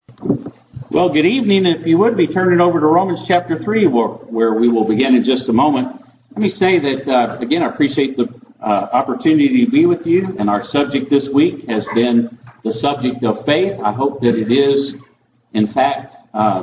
Well, good evening. If you would be turning over to Romans chapter 3, where we will begin in just a moment. Let me say that, again, I appreciate the opportunity to be with you, and our subject this week has been the subject of faith. I hope that it is, in fact,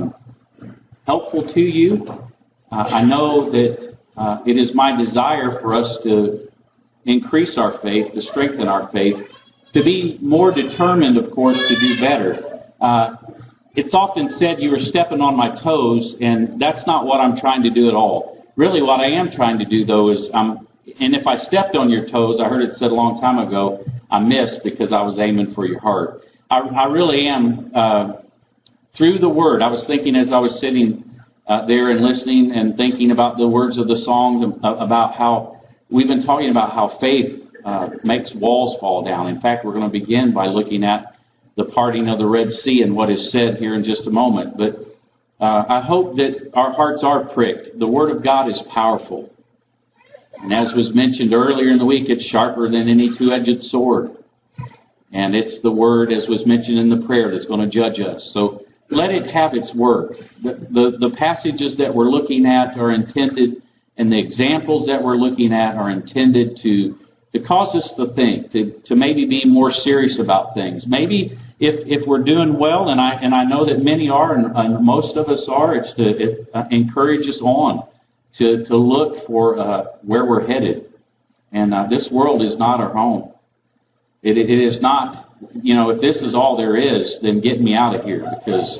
helpful to you. I know that it is my desire for us to increase our faith, to strengthen our faith, to be more determined, of course, to do better. It's often said you were stepping on my toes, and that's not what I'm trying to do at all. Really, what I am trying to do, though, is, and if I stepped on your toes, I heard it said a long time ago, I missed because I was aiming for your heart. I really am, through the Word. I was thinking as I was sitting there and listening and thinking about the words of the songs, about how we've been talking about how faith makes walls fall down. In fact, we're going to begin by looking at the parting of the Red Sea and what is said here in just a moment. But I hope that our hearts are pricked. The Word of God is powerful. And as was mentioned earlier in the week, it's sharper than any two-edged sword. And it's the Word, as was mentioned in the prayer, that's going to judge us. So let it have its work. The passages that we're looking at are intended, and the examples that we're looking at are intended to cause us to think, to maybe be more serious about things. Maybe if we're doing well, and I know that many are, and most of us are, it's to encourage us on to look for where we're headed. And this world is not our home. It is not, if this is all there is, then get me out of here. Because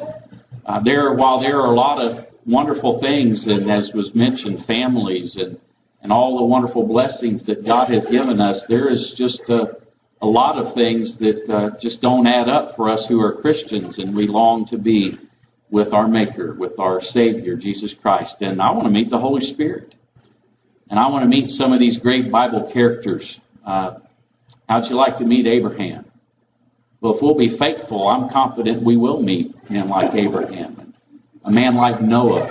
while there are a lot of wonderful things, and as was mentioned, families and all the wonderful blessings that God has given us, there is just a lot of things that just don't add up for us who are Christians, and we long to be with our Maker, with our Savior, Jesus Christ. And I want to meet the Holy Spirit. And I want to meet some of these great Bible characters. How'd you like to meet Abraham? Well, if we'll be faithful, I'm confident we will meet him like Abraham. A man like Noah.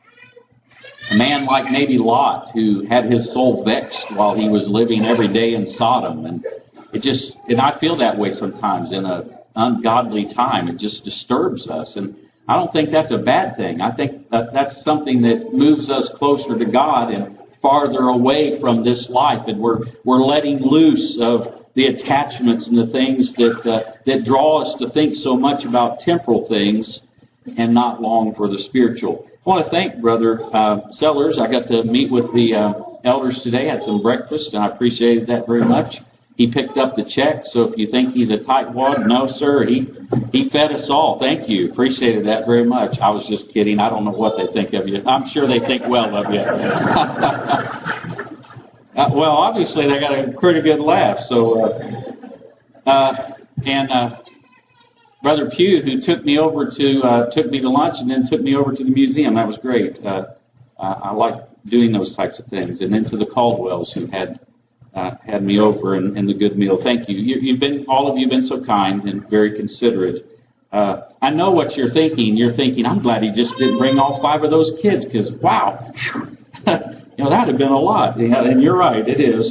A man like maybe Lot, who had his soul vexed while he was living every day in Sodom. And I feel that way sometimes in an ungodly time. It just disturbs us. And I don't think that's a bad thing. I think that's something that moves us closer to God and farther away from this life. And we're letting loose of the attachments and the things that draw us to think so much about temporal things and not long for the spiritual. I want to thank Brother Sellers. I got to meet with the elders today, had some breakfast, and I appreciated that very much. He picked up the check, so if you think he's a tightwad, no, sir, he fed us all. Thank you. Appreciated that very much. I was just kidding. I don't know what they think of you. I'm sure they think well of you. Well, obviously they got a pretty good laugh. So, Brother Pugh, who took me to lunch and then took me over to the museum. That was great. I like doing those types of things. And then to the Caldwells, who had me over and the good meal. Thank you. All of you have been so kind and very considerate. I know what you're thinking. You're thinking, I'm glad he just didn't bring all 5 of those kids, because wow, that'd have been a lot. Yeah, and you're right, it is.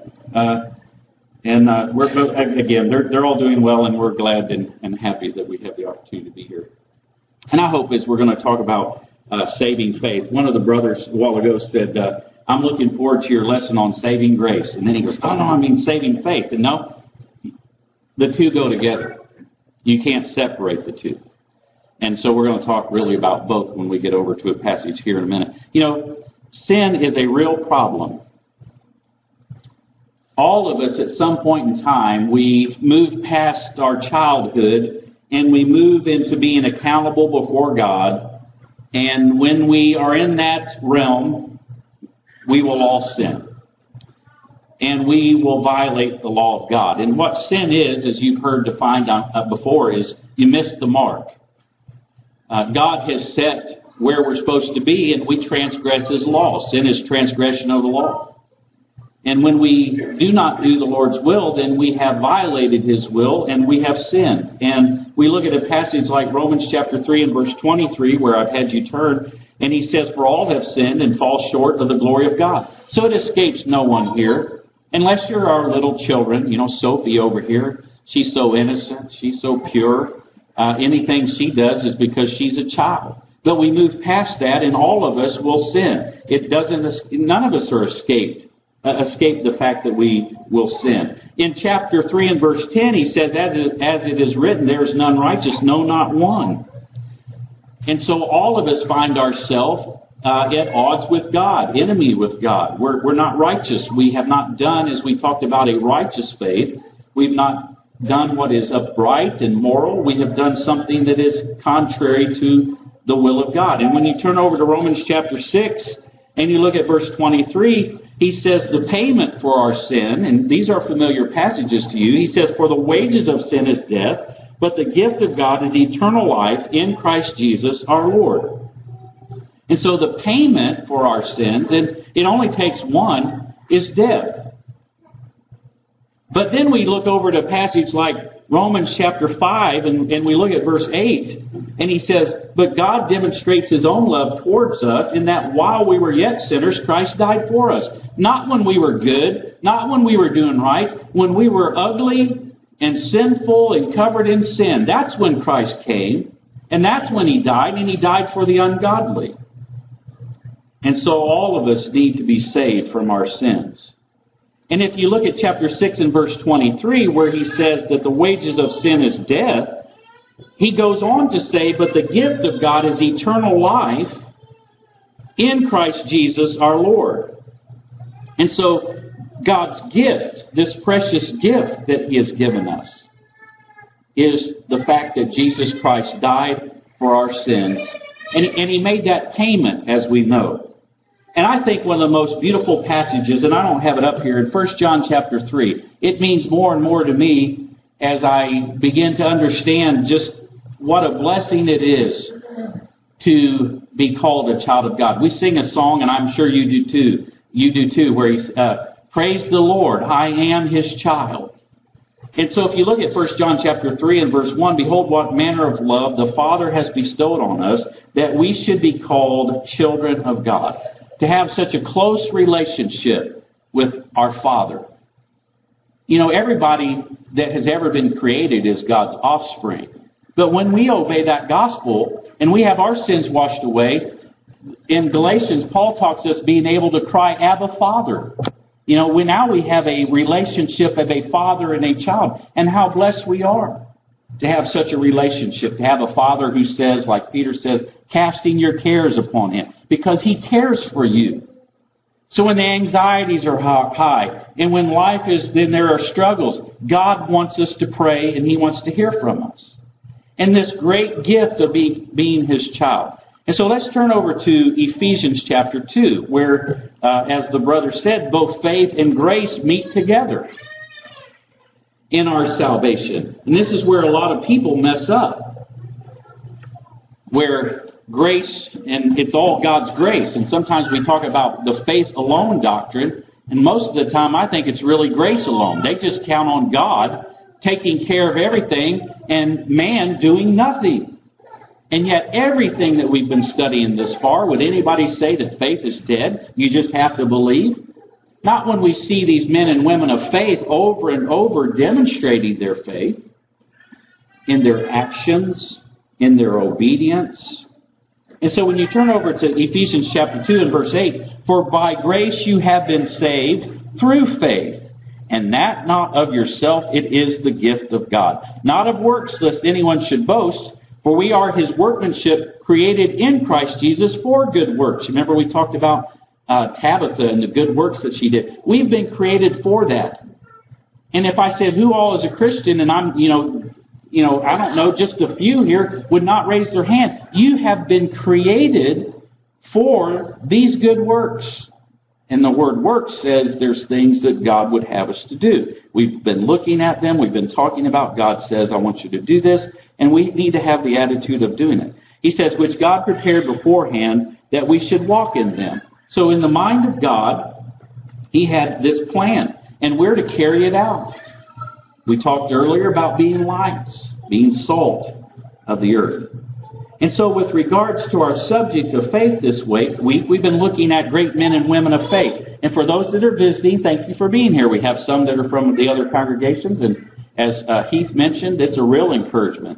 They're all doing well, and we're glad and happy that we have the opportunity to be here. And I hope as we're going to talk about saving faith, one of the brothers a while ago said, I'm looking forward to your lesson on saving grace. And then he goes, oh, no, I mean saving faith. And no, the two go together. You can't separate the two. And so we're going to talk really about both when we get over to a passage here in a minute. Sin is a real problem. All of us at some point in time, we move past our childhood and we move into being accountable before God. And when we are in that realm, we will all sin. And we will violate the law of God. And what sin is, as you've heard defined before, is you miss the mark. God has set where we're supposed to be, and we transgress His law. Sin is transgression of the law. And when we do not do the Lord's will, then we have violated His will, and we have sinned. And we look at a passage like Romans chapter 3 and verse 23, where I've had you turn, and he says, for all have sinned and fall short of the glory of God. So it escapes no one here, unless you're our little children. Sophie over here, she's so innocent, she's so pure. anything she does is because she's a child. But we move past that, and all of us will sin. None of us are escape the fact that we will sin. In chapter 3 and verse 10, he says, as it is written, there is none righteous, no, not one. And so all of us find ourselves at odds with God, enemy with God. We're not righteous. We have not done, as we talked about, a righteous faith. We've not done what is upright and moral. We have done something that is contrary to the will of God. And when you turn over to Romans chapter 6 and you look at verse 23, he says the payment for our sin, and these are familiar passages to you, he says, for the wages of sin is death, but the gift of God is eternal life in Christ Jesus our Lord. And so the payment for our sins, and it only takes one, is death. But then we look over to a passage like Romans chapter 5, and we look at verse 8, and he says, but God demonstrates his own love towards us in that while we were yet sinners, Christ died for us. Not when we were good, not when we were doing right, when we were ugly and sinful and covered in sin. That's when Christ came, and that's when he died, and he died for the ungodly. And so all of us need to be saved from our sins. And if you look at chapter 6 and verse 23, where he says that the wages of sin is death, he goes on to say, but the gift of God is eternal life in Christ Jesus our Lord. And so God's gift, this precious gift that he has given us, is the fact that Jesus Christ died for our sins. And he made that payment, as we know. And I think one of the most beautiful passages, and I don't have it up here, in 1 John chapter 3, it means more and more to me as I begin to understand just what a blessing it is to be called a child of God. We sing a song, and I'm sure you do too, where he praise the Lord, I am his child. And so if you look at 1 John chapter 3 and verse 1, behold what manner of love the Father has bestowed on us, that we should be called children of God. To have such a close relationship with our Father. You know, everybody that has ever been created is God's offspring. But when we obey that gospel and we have our sins washed away, in Galatians, Paul talks us being able to cry, Abba, Father. You know, now we have a relationship of a father and a child. And how blessed we are to have such a relationship. To have a father who says, like Peter says, casting your cares upon him. Because he cares for you. So when the anxieties are high, and when life is, then there are struggles, God wants us to pray, and he wants to hear from us. And this great gift of being his child. And so let's turn over to Ephesians chapter 2, where, as the brother said, both faith and grace meet together in our salvation. And this is where a lot of people mess up. Where grace, and it's all God's grace. And sometimes we talk about the faith alone doctrine, and most of the time I think it's really grace alone. They just count on God taking care of everything and man doing nothing. And yet everything that we've been studying this far, would anybody say that faith is dead? You just have to believe? Not when we see these men and women of faith over and over demonstrating their faith in their actions, in their obedience. And so when you turn over to Ephesians chapter 2 and verse 8, for by grace you have been saved through faith, and that not of yourself, it is the gift of God. Not of works, lest anyone should boast, for we are his workmanship, created in Christ Jesus for good works. Remember we talked about Tabitha and the good works that she did. We've been created for that. And if I said, who all is a Christian, and I'm, I don't know, just a few here would not raise their hand. You have been created for these good works. And the word works says there's things that God would have us to do. We've been looking at them. We've been talking about God says, I want you to do this. And we need to have the attitude of doing it. He says, which God prepared beforehand that we should walk in them. So in the mind of God, he had this plan. And we're to carry it out. We talked earlier about being lights, being salt of the earth. And so with regards to our subject of faith this week, we've been looking at great men and women of faith. And for those that are visiting, thank you for being here. We have some that are from the other congregations. And as Heath mentioned, it's a real encouragement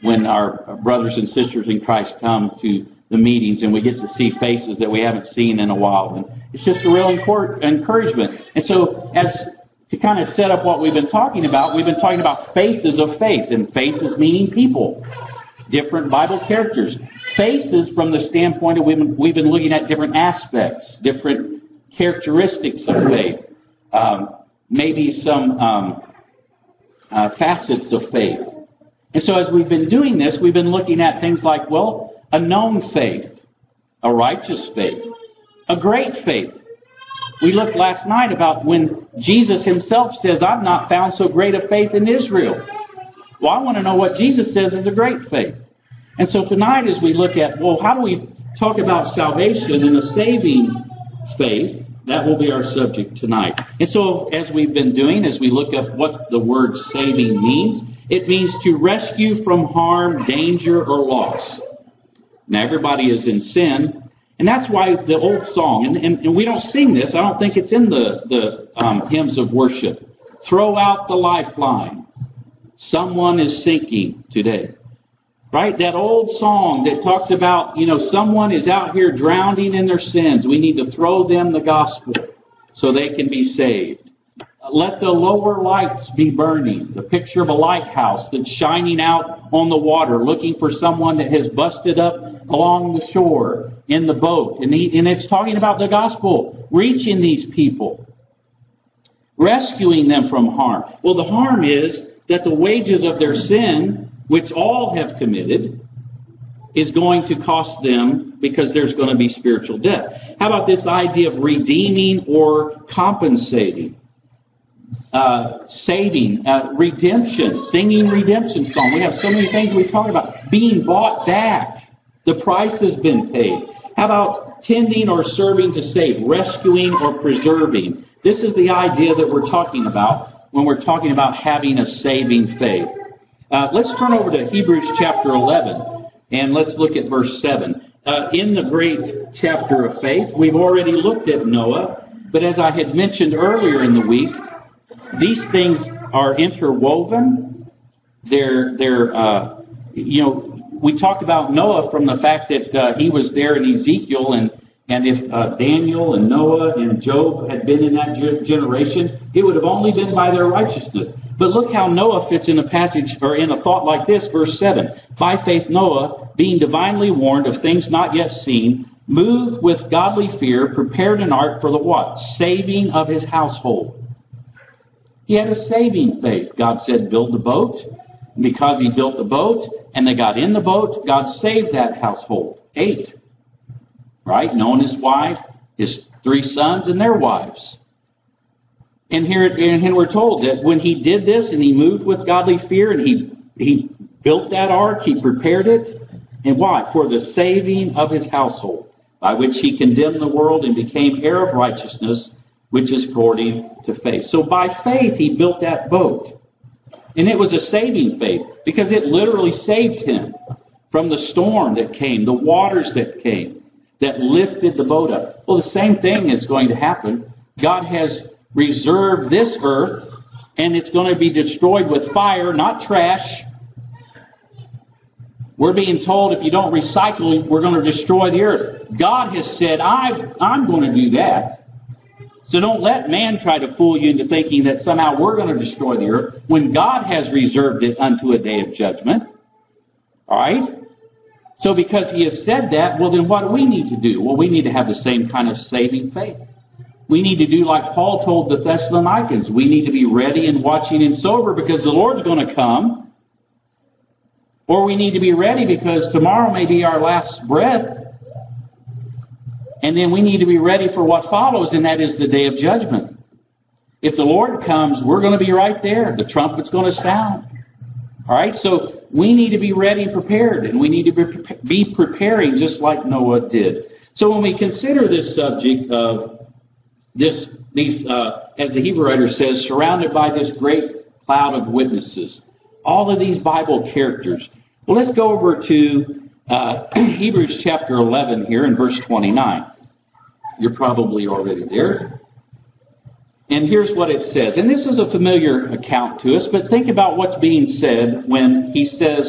when our brothers and sisters in Christ come to the meetings and we get to see faces that we haven't seen in a while. And it's just a real encouragement. And so to kind of set up what we've been talking about faces of faith. And faces meaning people. Different Bible characters. Faces from the standpoint of we've been looking at different aspects, different characteristics of faith. Maybe some facets of faith. And so as we've been doing this, we've been looking at things like, well, a known faith, a righteous faith, a great faith. We looked last night about when Jesus himself says, I've not found so great a faith in Israel. Well, I want to know what Jesus says is a great faith. And so tonight as we look at, well, how do we talk about salvation and a saving faith? That will be our subject tonight. And so as we've been doing, as we look up what the word saving means, it means to rescue from harm, danger, or loss. Now everybody is in sin, and that's why the old song, and we don't sing this, I don't think it's in the hymns of worship. Throw out the lifeline. Someone is sinking today. Right? That old song that talks about, someone is out here drowning in their sins. We need to throw them the gospel so they can be saved. Let the lower lights be burning. The picture of a lighthouse that's shining out on the water, looking for someone that has busted up along the shore in the boat. And it's talking about the gospel, reaching these people, rescuing them from harm. Well, the harm is that the wages of their sin, which all have committed, is going to cost them because there's going to be spiritual death. How about this idea of redeeming or compensating? Saving, redemption, singing redemption song. We have so many things we talk about. Being bought back. The price has been paid. How about tending or serving to save, rescuing or preserving? This is the idea that we're talking about when we're talking about having a saving faith. Let's turn over to Hebrews chapter 11 and let's look at verse 7. In the great chapter of faith, we've already looked at Noah, but as I had mentioned earlier in the week, these things are interwoven. We talked about Noah from the fact that he was there in Ezekiel, and if Daniel and Noah and Job had been in that generation, it would have only been by their righteousness. But look how Noah fits in a passage, or in a thought like this, verse 7. By faith Noah, being divinely warned of things not yet seen, moved with godly fear, prepared an ark for the what? Saving of his household. He had a saving faith. God said, build the boat. And because he built the boat, and they got in the boat, God saved that household. 8. Right? Noah and his wife, his 3 sons and their wives. And here we're told that when he did this and he moved with godly fear and he built that ark, he prepared it. And why? For the saving of his household, by which he condemned the world and became heir of righteousness, which is according to faith. So by faith he built that boat. And it was a saving faith because it literally saved him from the storm that came, the waters that came, that lifted the boat up. Well, the same thing is going to happen. God has reserved this earth, and it's going to be destroyed with fire, not trash. We're being told if you don't recycle, we're going to destroy the earth. God has said, I'm going to do that. So don't let man try to fool you into thinking that somehow we're going to destroy the earth when God has reserved it unto a day of judgment. All right? So because he has said that, well then what do we need to do? Well, we need to have the same kind of saving faith. We need to do like Paul told the Thessalonians. We need to be ready and watching and sober because the Lord's going to come. Or we need to be ready because tomorrow may be our last breath. And then we need to be ready for what follows, and that is the day of judgment. If the Lord comes, we're going to be right there. The trumpet's going to sound. All right, so we need to be ready and prepared, and we need to be preparing just like Noah did. So when we consider this subject of these, as the Hebrew writer says, surrounded by this great cloud of witnesses, all of these Bible characters. Well, let's go over to Hebrews chapter 11 here in verse 29. You're probably already there. And here's what it says. And this is a familiar account to us, but think about what's being said when he says,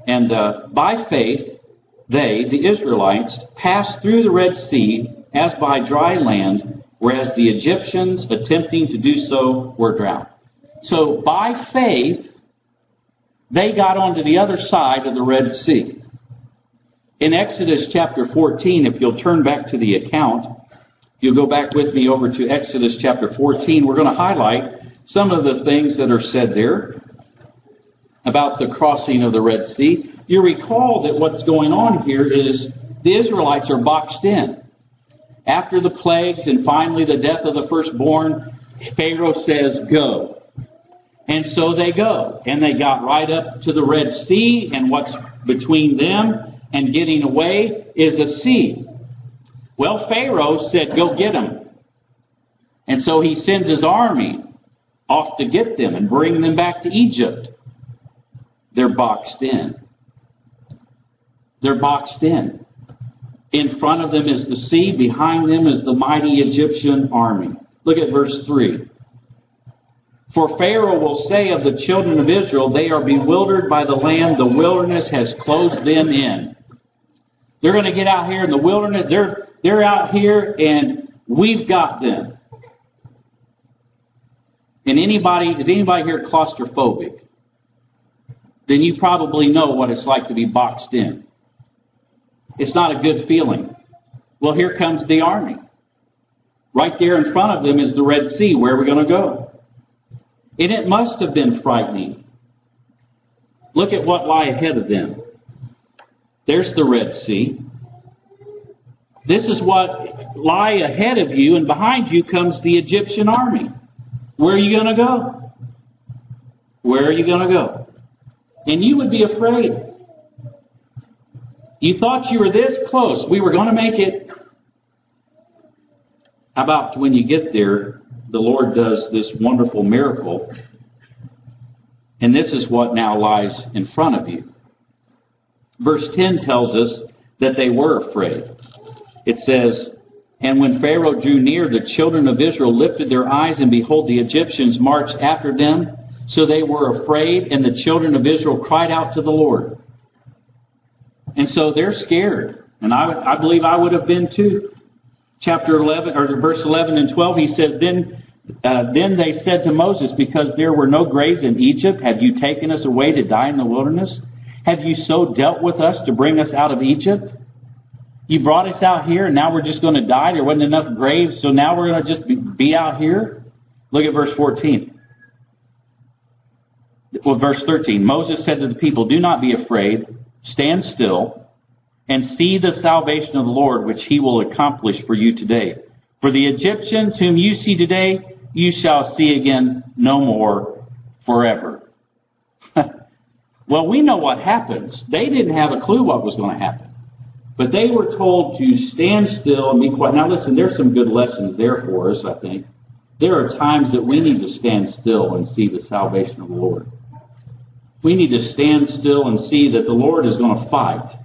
And by faith, they, the Israelites, passed through the Red Sea as by dry land, whereas the Egyptians, attempting to do so, were drowned. So by faith, they got onto the other side of the Red Sea. In Exodus chapter 14, if you'll turn back to the account, you'll go back with me over to Exodus chapter 14. We're going to highlight some of the things that are said there about the crossing of the Red Sea. You recall that what's going on here is the Israelites are boxed in. After the plagues and finally the death of the firstborn, Pharaoh says, go. And so they go. And they got right up to the Red Sea, and what's between them and getting away is a sea. Well, Pharaoh said, go get them. And so he sends his army off to get them and bring them back to Egypt. They're boxed in. They're boxed in. In front of them is the sea. Behind them is the mighty Egyptian army. Look at verse 3. For Pharaoh will say of the children of Israel, they are bewildered by the land. The wilderness has closed them in. They're going to get out here in the wilderness. They're out here and we've got them. And is anybody here claustrophobic? Then you probably know what it's like to be boxed in. It's not a good feeling. Well, here comes the army. Right there in front of them is the Red Sea. Where are we going to go? And it must have been frightening. Look at what lie ahead of them. There's the Red Sea. This is what lie ahead of you, and behind you comes the Egyptian army. Where are you going to go? Where are you going to go? And you would be afraid. You thought you were this close. We were going to make it. How about when you get there, the Lord does this wonderful miracle, and this is what now lies in front of you. Verse 10 tells us that they were afraid. It says, and when Pharaoh drew near, the children of Israel lifted their eyes, and behold, the Egyptians marched after them. So they were afraid, and the children of Israel cried out to the Lord. And so they're scared. And I believe I would have been too. Chapter 11, or verse 11 and 12, he says, Then they said to Moses, because there were no graves in Egypt, have you taken us away to die in the wilderness? Have you so dealt with us to bring us out of Egypt? You brought us out here, and now we're just going to die. There wasn't enough graves, so now we're going to just be out here? Look at verse 14. Well, verse 13. Moses said to the people, do not be afraid. Stand still and see the salvation of the Lord, which he will accomplish for you today. For the Egyptians whom you see today, you shall see again no more forever. Well, we know what happens. They didn't have a clue what was going to happen. But they were told to stand still and be quiet. Now listen, there's some good lessons there for us, I think. There are times that we need to stand still and see the salvation of the Lord. We need to stand still and see that the Lord is going to fight.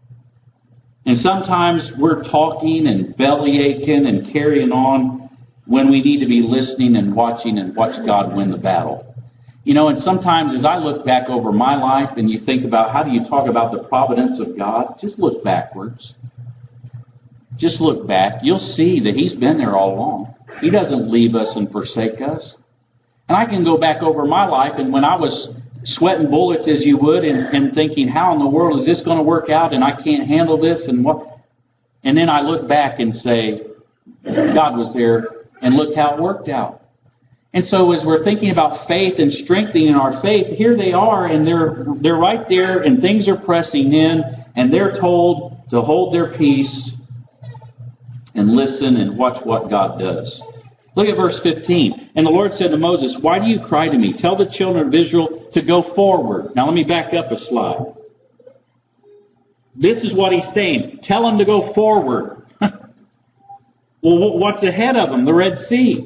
And sometimes we're talking and belly aching and carrying on when we need to be listening and watching and watch God win the battle. You know, and sometimes as I look back over my life and you think about how do you talk about the providence of God, just look backwards. Just look back. You'll see that he's been there all along. He doesn't leave us and forsake us. And I can go back over my life, and when I was sweating bullets as you would and thinking, how in the world is this going to work out, and I can't handle this, and what? And then I look back and say, God was there, and look how it worked out. And so as we're thinking about faith and strengthening our faith, here they are, and they're right there, and things are pressing in, and they're told to hold their peace and listen and watch what God does. Look at verse 15. And the Lord said to Moses, why do you cry to me? Tell the children of Israel to go forward. Now let me back up a slide. This is what he's saying. Tell them to go forward. Well, what's ahead of them? The Red Sea.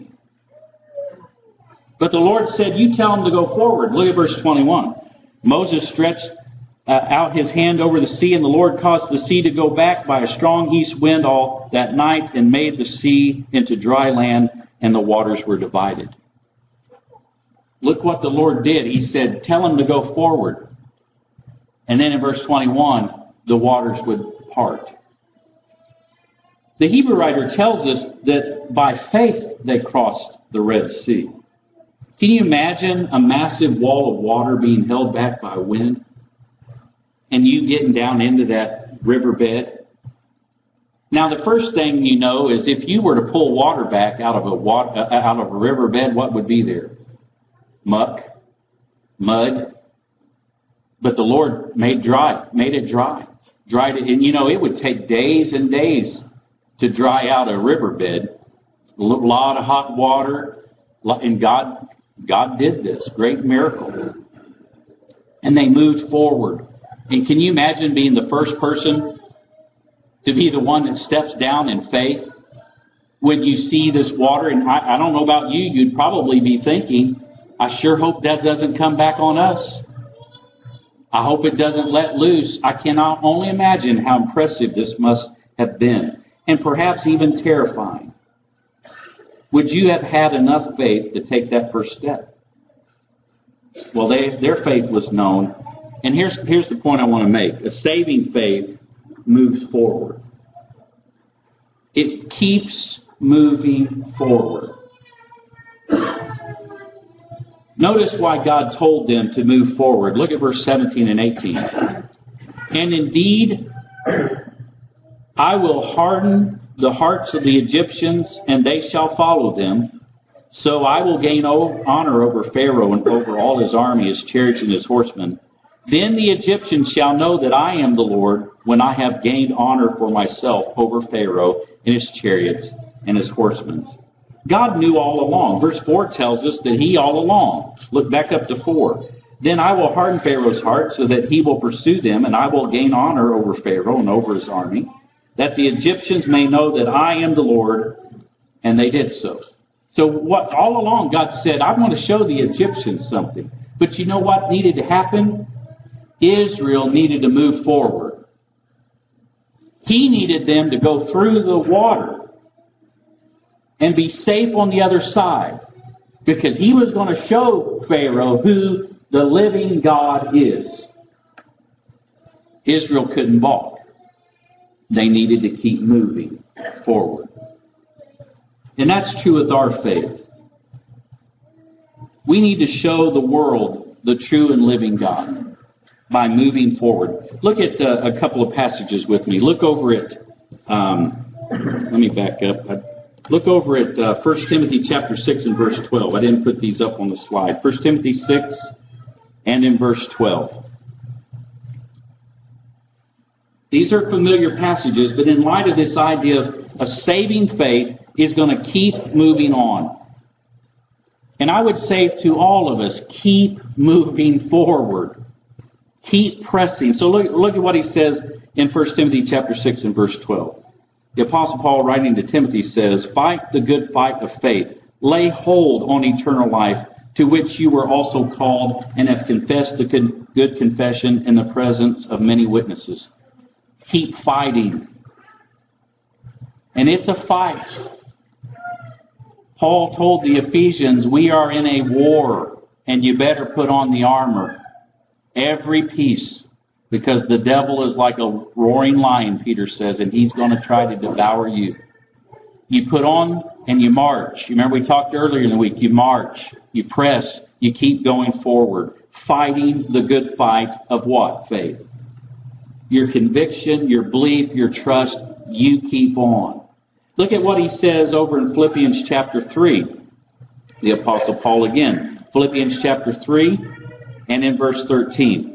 But the Lord said, you tell them to go forward. Look at verse 21. Moses stretched out his hand over the sea, and the Lord caused the sea to go back by a strong east wind all that night and made the sea into dry land, and the waters were divided. Look what the Lord did. He said, tell them to go forward. And then in verse 21, the waters would part. The Hebrew writer tells us that by faith they crossed the Red Sea. Can you imagine a massive wall of water being held back by wind? And you getting down into that riverbed? Now, the first thing you know is if you were to pull water back out of a riverbed, what would be there? Muck, mud. But the Lord made it dry. Dried it, and it would take days and days to dry out a riverbed. A lot of hot water, and God did this great miracle. And they moved forward. And can you imagine being the first person to be the one that steps down in faith when you see this water? And I don't know about you, you'd probably be thinking, I sure hope that doesn't come back on us. I hope it doesn't let loose. I cannot only imagine how impressive this must have been, and perhaps even terrifying. Would you have had enough faith to take that first step? Well, their faith was known. And here's the point I want to make. A saving faith moves forward. It keeps moving forward. Notice why God told them to move forward. Look at verse 17 and 18. And indeed, I will harden the hearts of the Egyptians, and they shall follow them. So I will gain honor over Pharaoh and over all his army, his chariots, and his horsemen. Then the Egyptians shall know that I am the Lord, when I have gained honor for myself over Pharaoh and his chariots and his horsemen. God knew all along. Verse 4 tells us that he all along. Look back up to 4. Then I will harden Pharaoh's heart so that he will pursue them, and I will gain honor over Pharaoh and over his army, that the Egyptians may know that I am the Lord. And they did so. So all along God said, I want to show the Egyptians something. But you know what needed to happen? Israel needed to move forward. He needed them to go through the water and be safe on the other side, because he was going to show Pharaoh who the living God is. Israel couldn't balk. They needed to keep moving forward. And that's true with our faith. We need to show the world the true and living God by moving forward. Look at a couple of passages with me. Look over at, let me back up. Look over at 1 Timothy chapter 6 and verse 12. I didn't put these up on the slide. 1 Timothy 6 and in verse 12. These are familiar passages, but in light of this idea of a saving faith is going to keep moving on. And I would say to all of us, keep moving forward. Keep pressing. So look at what he says in 1 Timothy chapter 6 and verse 12. The Apostle Paul, writing to Timothy, says, fight the good fight of faith. Lay hold on eternal life, to which you were also called and have confessed the good confession in the presence of many witnesses. Keep fighting. And it's a fight. Paul told the Ephesians, we are in a war, and you better put on the armor. Every piece. Because the devil is like a roaring lion, Peter says, and he's going to try to devour you. You put on and you march. You remember we talked earlier in the week. You march, you press, you keep going forward. Fighting the good fight of what? Faith. Your conviction, your belief, your trust, you keep on. Look at what he says over in Philippians chapter 3. The Apostle Paul again. Philippians chapter 3 and in verse 13.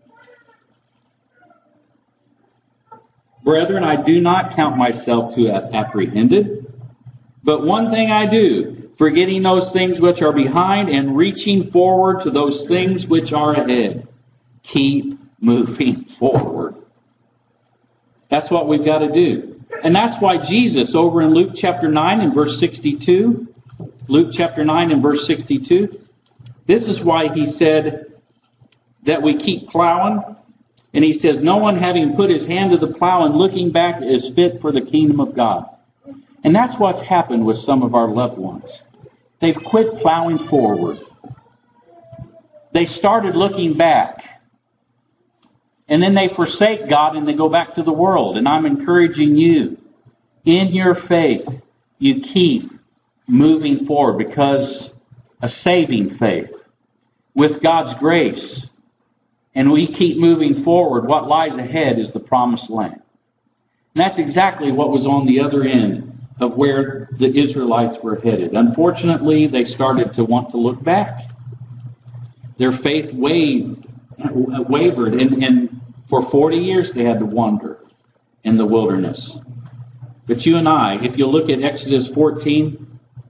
Brethren, I do not count myself to have apprehended, but one thing I do, forgetting those things which are behind and reaching forward to those things which are ahead. Keep moving forward. That's what we've got to do. And that's why Jesus, over in Luke chapter 9 and verse 62, Luke chapter 9 and verse 62, this is why he said that we keep plowing. And he says, no one having put his hand to the plow and looking back is fit for the kingdom of God. And that's what's happened with some of our loved ones. They've quit plowing forward. They started looking back. And then they forsake God and they go back to the world. And I'm encouraging you, in your faith, you keep moving forward, because a saving faith with God's grace, and we keep moving forward, what lies ahead is the promised land. And that's exactly what was on the other end of where the Israelites were headed. Unfortunately, they started to want to look back. Their faith wavered, and for 40 years they had to wander in the wilderness. But you and I, if you look at Exodus 14,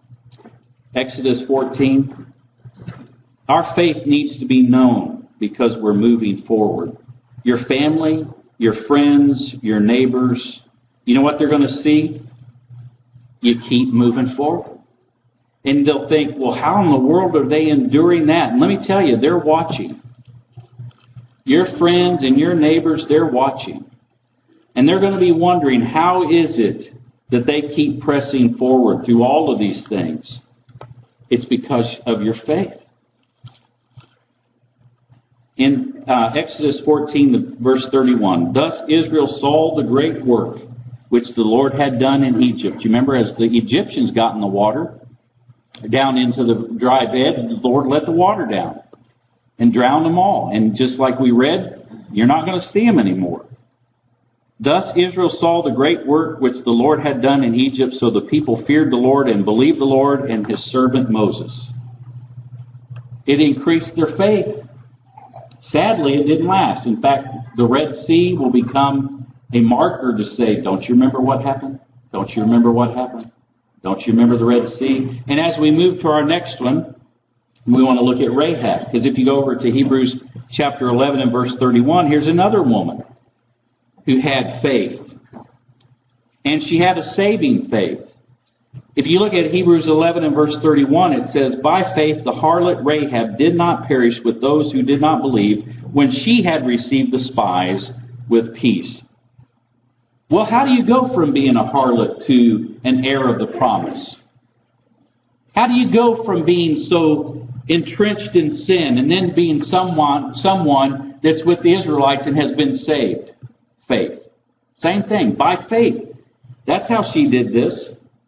our faith needs to be known because we're moving forward. Your family, your friends, your neighbors, you know what they're going to see? You keep moving forward. And they'll think, well, how in the world are they enduring that? And let me tell you, they're watching. Your friends and your neighbors, they're watching. And they're going to be wondering, how is it that they keep pressing forward through all of these things? It's because of your faith. In Exodus 14, verse 31, thus Israel saw the great work which the Lord had done in Egypt. You remember, as the Egyptians got in the water, down into the dry bed, the Lord let the water down and drowned them all. And just like we read, you're not going to see them anymore. Thus Israel saw the great work which the Lord had done in Egypt, so the people feared the Lord and believed the Lord and his servant Moses. It increased their faith. Sadly, it didn't last. In fact, the Red Sea will become a marker to say, don't you remember what happened? Don't you remember what happened? Don't you remember the Red Sea? And as we move to our next one, we want to look at Rahab. Because if you go over to Hebrews chapter 11 and verse 31, here's another woman who had faith. And she had a saving faith. If you look at Hebrews 11 and verse 31, it says, by faith the harlot Rahab did not perish with those who did not believe when she had received the spies with peace. Well, how do you go from being a harlot to an heir of the promise? How do you go from being so entrenched in sin and then being someone that's with the Israelites and has been saved? Faith. Same thing, by faith. That's how she did this.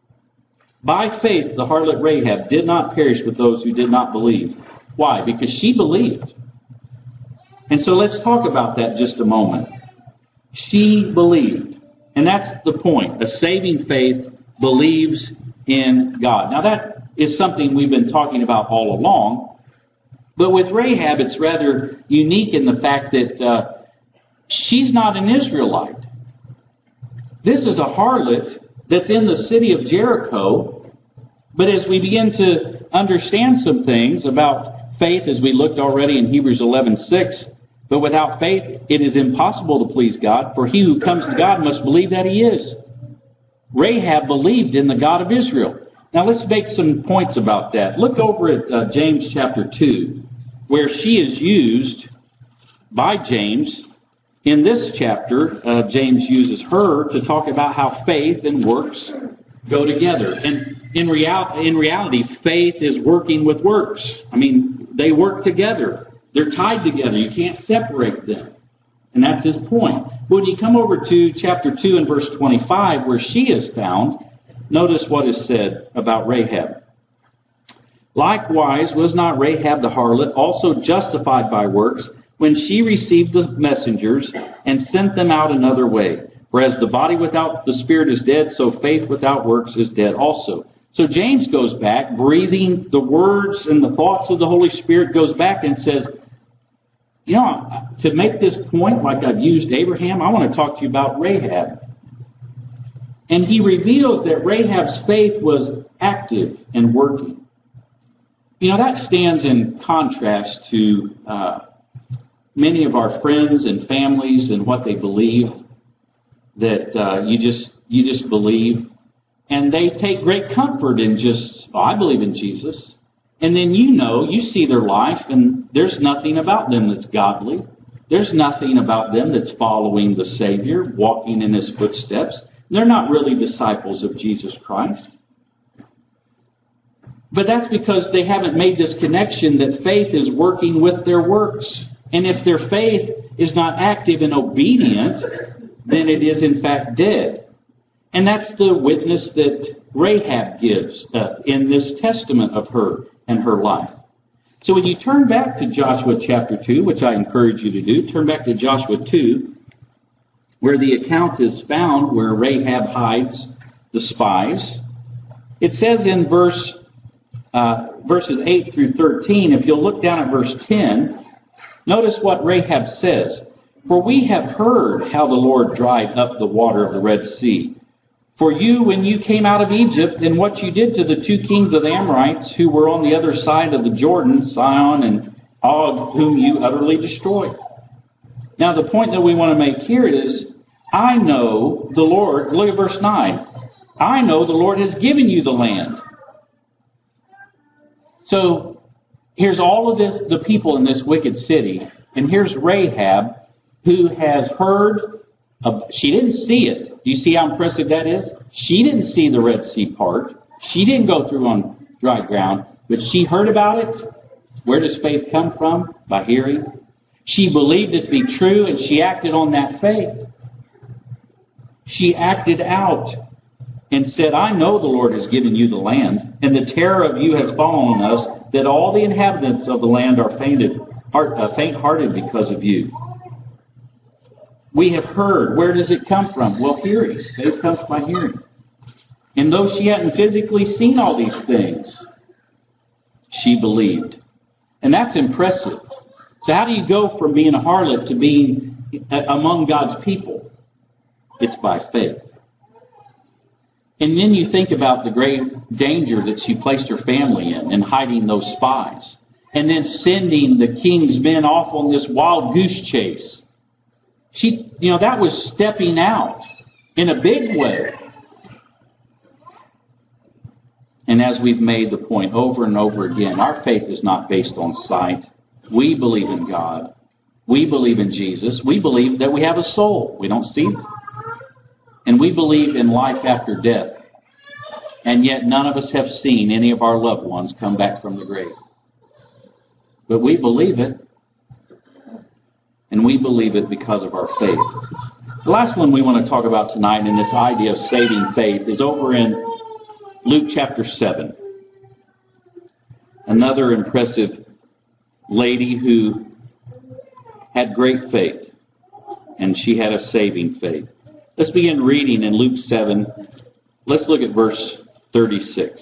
By faith, the harlot Rahab did not perish with those who did not believe. Why? Because she believed. And so let's talk about that just a moment. She believed. And that's the point. A saving faith believes in God. Now that is something we've been talking about all along. But with Rahab, it's rather unique in the fact that she's not an Israelite. This is a harlot that's in the city of Jericho. But as we begin to understand some things about faith, as we looked already in Hebrews 11:6, but without faith it is impossible to please God, for he who comes to God must believe that he is. Rahab believed in the God of Israel. Now let's make some points about that. Look over at James chapter 2, where she is used by James. In this chapter, James uses her to talk about how faith and works go together. And in reality, faith is working with works. I mean, they work together. They're tied together. You can't separate them. And that's his point. When you come over to chapter 2 and verse 25, where she is found, notice what is said about Rahab. Likewise, was not Rahab the harlot also justified by works when she received the messengers and sent them out another way? For as the body without the spirit is dead, so faith without works is dead also. So James goes back, breathing the words and the thoughts of the Holy Spirit, goes back and says, you know, to make this point, like I've used Abraham, I want to talk to you about Rahab. And he reveals that Rahab's faith was active and working. You know, that stands in contrast to many of our friends and families and what they believe, that you just believe. And they take great comfort in just, oh, I believe in Jesus. And then you see their life, and there's nothing about them that's godly. There's nothing about them that's following the Savior, walking in his footsteps. They're not really disciples of Jesus Christ. But that's because they haven't made this connection that faith is working with their works. And if their faith is not active and obedient, then it is in fact dead. And that's the witness that Rahab gives in this testament of her and her life. So when you turn back to Joshua chapter 2, which I encourage you to do, turn back to Joshua 2, where the account is found where Rahab hides the spies. It says in verses 8 through 13, if you'll look down at verse 10, notice what Rahab says. For we have heard how the Lord dried up the water of the Red Sea for you when you came out of Egypt, and what you did to the 2 kings of the Amorites who were on the other side of the Jordan, Sihon and Og, whom you utterly destroyed. Now the point that we want to make here is, I know the Lord, look at verse 9, I know the Lord has given you the land. So here's all of this, the people in this wicked city, and here's Rahab, who has heard of, she didn't see it. Do you see how impressive that is? She didn't see the Red Sea part. She didn't go through on dry ground, but she heard about it. Where does faith come from? By hearing. She believed it to be true, and she acted on that faith. She acted out and said, I know the Lord has given you the land, and the terror of you has fallen on us, that all the inhabitants of the land are faint-hearted because of you. We have heard. Where does it come from? Well, hearing. Faith comes by hearing. And though she hadn't physically seen all these things, she believed. And that's impressive. So how do you go from being a harlot to being among God's people? It's by faith. And then you think about the great danger that she placed her family in hiding those spies. And then sending the king's men off on this wild goose chase. That was stepping out in a big way. And as we've made the point over and over again, our faith is not based on sight. We believe in God. We believe in Jesus. We believe that we have a soul. We don't see it. And we believe in life after death. And yet none of us have seen any of our loved ones come back from the grave. But we believe it. And we believe it because of our faith. The last one we want to talk about tonight in this idea of saving faith is over in Luke chapter 7. Another impressive lady who had great faith. And she had a saving faith. Let's begin reading in Luke 7. Let's look at verse 36.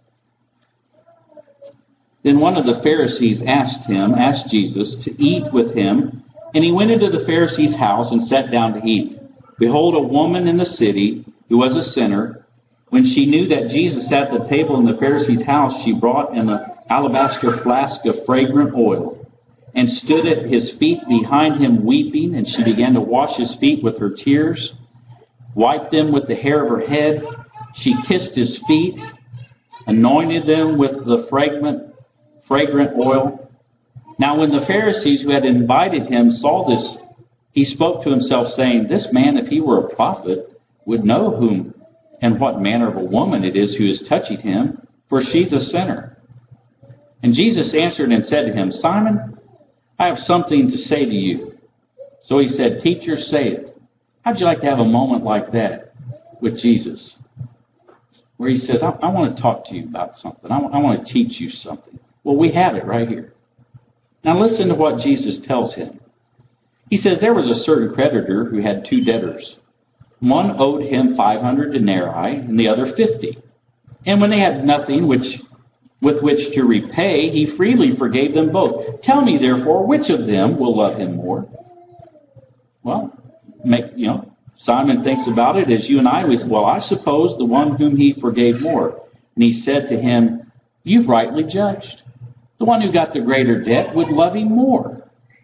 Then one of the Pharisees asked Jesus to eat with him. And he went into the Pharisee's house and sat down to eat. Behold, a woman in the city who was a sinner, when she knew that Jesus sat at the table in the Pharisee's house, she brought an alabaster flask of fragrant oil and stood at his feet behind him weeping. And she began to wash his feet with her tears, wiped them with the hair of her head. She kissed his feet, anointed them with the fragrant oil. Now when the Pharisees who had invited him saw this, he spoke to himself, saying, This man, if he were a prophet, would know whom and what manner of a woman it is who is touching him, for she's a sinner. And Jesus answered and said to him, Simon, I have something to say to you. So he said, Teacher, say it. How'd you like to have a moment like that with Jesus? Where he says, I want to talk to you about something. I want to teach you something. Well, we have it right here. Now listen to what Jesus tells him. He says, There was a certain creditor who had 2 debtors. One owed him 500 denarii and the other 50. And when they had nothing with which to repay, he freely forgave them both. Tell me, therefore, which of them will love him more? Well, Simon thinks about it as you and I. I suppose the one whom he forgave more. And he said to him, You've rightly judged. The one who got the greater debt would love him more.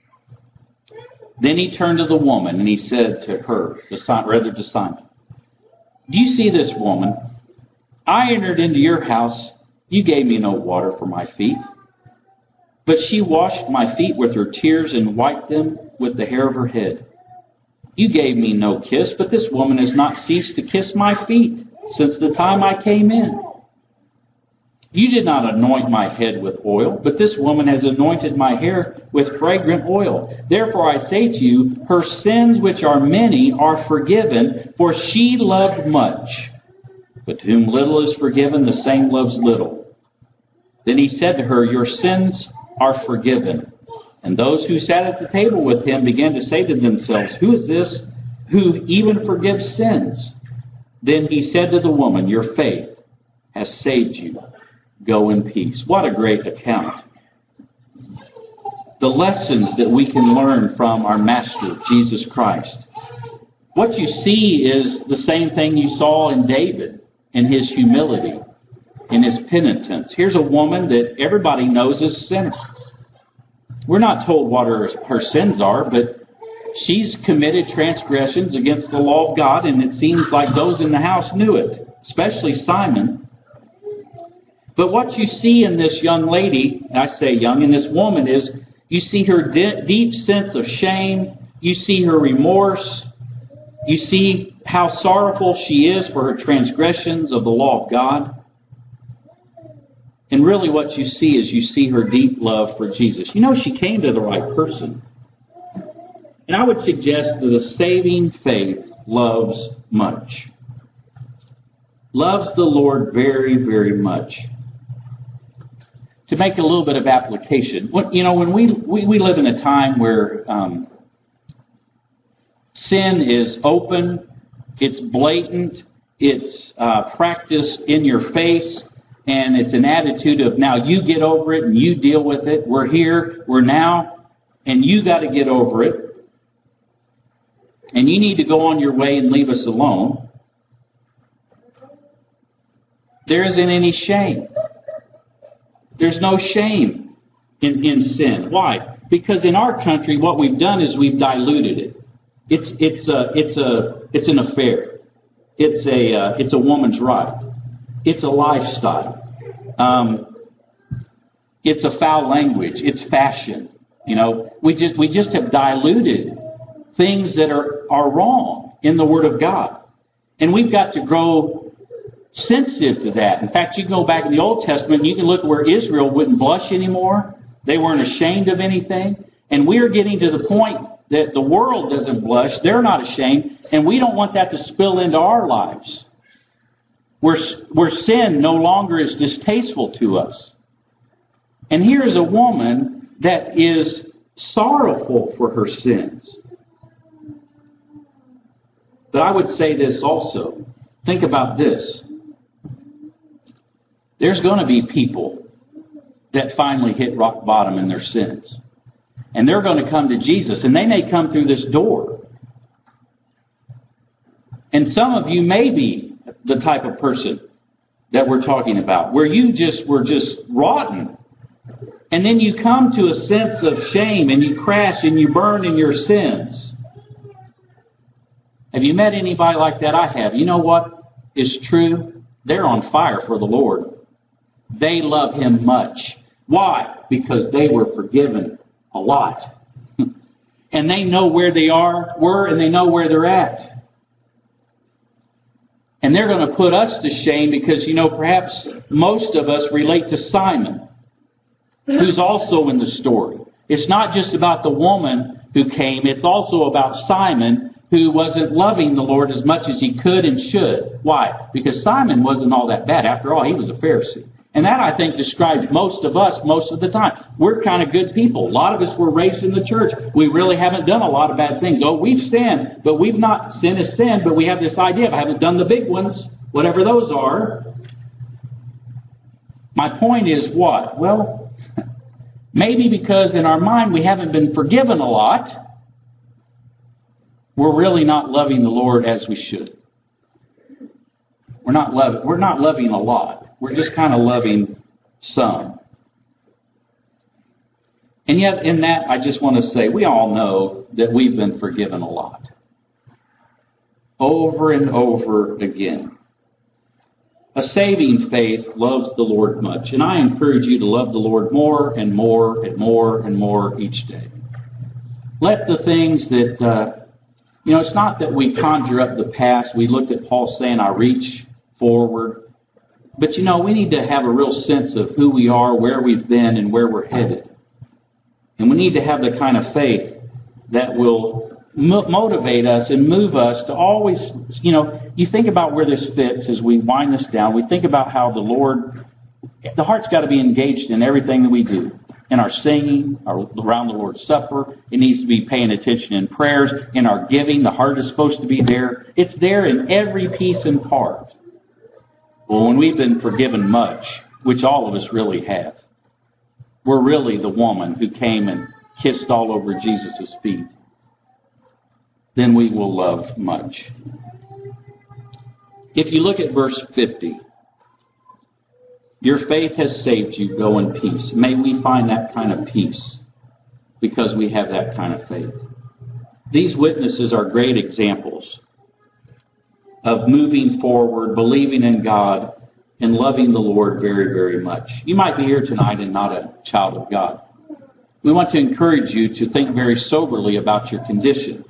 Then he turned to the woman and he said to her, to Simon, Do you see this woman? I entered into your house. You gave me no water for my feet. But she washed my feet with her tears and wiped them with the hair of her head. You gave me no kiss, but this woman has not ceased to kiss my feet since the time I came in. You did not anoint my head with oil, but this woman has anointed my hair with fragrant oil. Therefore I say to you, her sins, which are many, are forgiven, for she loved much. But to whom little is forgiven, the same loves little. Then he said to her, your sins are forgiven. And those who sat at the table with him began to say to themselves, who is this who even forgives sins? Then he said to the woman, your faith has saved you. Go in peace. What a great account. The lessons that we can learn from our Master, Jesus Christ. What you see is the same thing you saw in David, in his humility, in his penitence. Here's a woman that everybody knows is a sinner. We're not told what her sins are, but she's committed transgressions against the law of God, and it seems like those in the house knew it, especially Simon. But what you see in this young lady, I say young, in this woman is you see her deep sense of shame. You see her remorse. You see how sorrowful she is for her transgressions of the law of God. And really what you see is you see her deep love for Jesus. You know, she came to the right person. And I would suggest that a saving faith loves much. Loves the Lord very, very much. To make a little bit of application, when we live in a time where sin is open, it's blatant, it's practiced in your face, and it's an attitude of now you get over it and you deal with it. We're here, we're now, and you got to get over it. And you need to go on your way and leave us alone. There isn't any shame. There's no shame in sin. Why? Because in our country, what we've done is we've diluted it. It's an affair. It's a woman's right. It's a lifestyle. It's a foul language. It's fashion. We just have diluted things that are wrong in the Word of God, and we've got to grow sensitive to that. In fact, you can go back in the Old Testament and you can look where Israel wouldn't blush anymore. They weren't ashamed of anything. And we're getting to the point that the world doesn't blush. They're not ashamed. And we don't want that to spill into our lives. Where sin no longer is distasteful to us. And here is a woman that is sorrowful for her sins. But I would say this also. Think about this. There's going to be people that finally hit rock bottom in their sins. And they're going to come to Jesus. And they may come through this door. And some of you may be the type of person that we're talking about, where you were just rotten. And then you come to a sense of shame and you crash and you burn in your sins. Have you met anybody like that? I have. You know what is true? They're on fire for the Lord. They love Him much. Why? Because they were forgiven a lot. And they know where they were, and they know where they're at. And they're going to put us to shame because, perhaps most of us relate to Simon, who's also in the story. It's not just about the woman who came. It's also about Simon, who wasn't loving the Lord as much as he could and should. Why? Because Simon wasn't all that bad. After all, he was a Pharisee. And that, I think, describes most of us most of the time. We're kind of good people. A lot of us were raised in the church. We really haven't done a lot of bad things. Oh, we've sinned, but we've not. Sin is sin, but we have this idea of I haven't done the big ones, whatever those are. My point is what? Well, maybe because in our mind we haven't been forgiven a lot, we're really not loving the Lord as we should. We're not loving a lot. We're just kind of loving some. And yet in that, I just want to say, we all know that we've been forgiven a lot. Over and over again. A saving faith loves the Lord much. And I encourage you to love the Lord more and more and more and more each day. Let the things that, it's not that we conjure up the past. We looked at Paul saying, I reach forward. But we need to have a real sense of who we are, where we've been, and where we're headed. And we need to have the kind of faith that will motivate us and move us to always, you think about where this fits as we wind this down. We think about how the heart's got to be engaged in everything that we do. In our singing, around the Lord's Supper, it needs to be paying attention in prayers, in our giving. The heart is supposed to be there. It's there in every piece and part. Well, when we've been forgiven much, which all of us really have, we're really the woman who came and kissed all over Jesus' feet. Then we will love much. If you look at verse 50, your faith has saved you, go in peace. May we find that kind of peace because we have that kind of faith. These witnesses are great examples of moving forward, believing in God, and loving the Lord very, very much. You might be here tonight and not a child of God. We want to encourage you to think very soberly about your condition.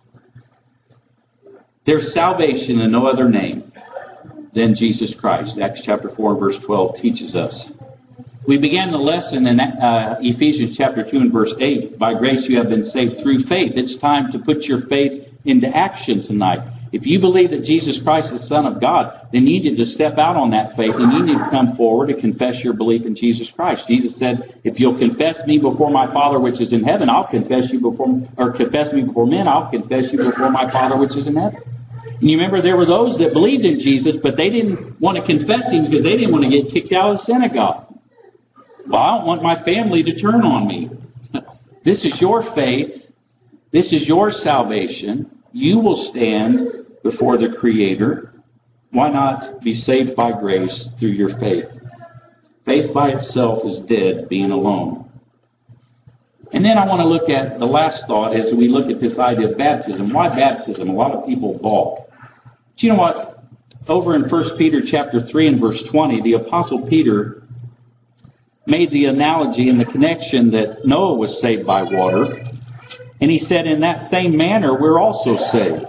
There's salvation in no other name than Jesus Christ. Acts chapter 4 verse 12 teaches us. We began the lesson in Ephesians chapter 2 and verse 8. By grace you have been saved through faith. It's time to put your faith into action tonight. If you believe that Jesus Christ is the Son of God, then you need to step out on that faith and you need to come forward to confess your belief in Jesus Christ. Jesus said, if you'll confess me before my Father which is in heaven, I'll confess you confess me before men, I'll confess you before my Father which is in heaven. And you remember there were those that believed in Jesus, but they didn't want to confess Him because they didn't want to get kicked out of the synagogue. Well, I don't want my family to turn on me. This is your faith. This is your salvation. You will stand before the Creator. Why not be saved by grace through your faith? Faith by itself is dead, being alone. And then I want to look at the last thought as we look at this idea of baptism. Why baptism? A lot of people balk. But you know what? Over in 1 Peter chapter 3 and verse 20, the Apostle Peter made the analogy and the connection that Noah was saved by water. And he said, in that same manner, we're also saved.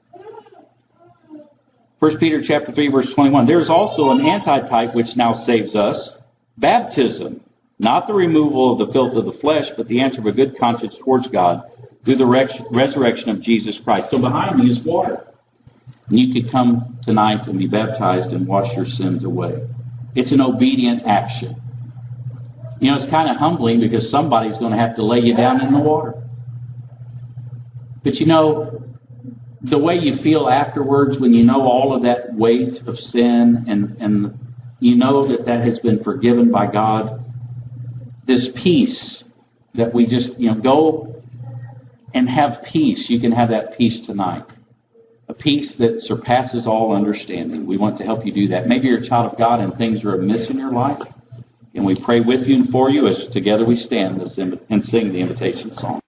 1 Peter chapter 3 verse 21, there's also an antitype which now saves us, baptism. Not the removal of the filth of the flesh, but the answer of a good conscience towards God through the resurrection of Jesus Christ. So behind me is water. And you could come tonight and be baptized and wash your sins away. It's an obedient action. It's kind of humbling because somebody's going to have to lay you down in the water. But the way you feel afterwards when you know all of that weight of sin and you know that has been forgiven by God, this peace that we just, go and have peace. You can have that peace tonight. A peace that surpasses all understanding. We want to help you do that. Maybe you're a child of God and things are amiss in your life. And we pray with you and for you as together we stand and sing the invitation song.